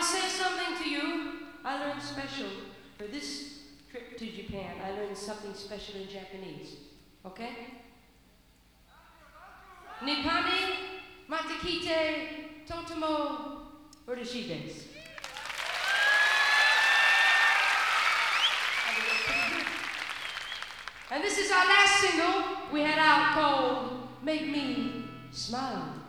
say something to you. I learned special for this trip to Japan. I learned something special in Japanese. Okay? Nippani matakite totemo urashii desu. And this is our last single we had out called Make Me Smile.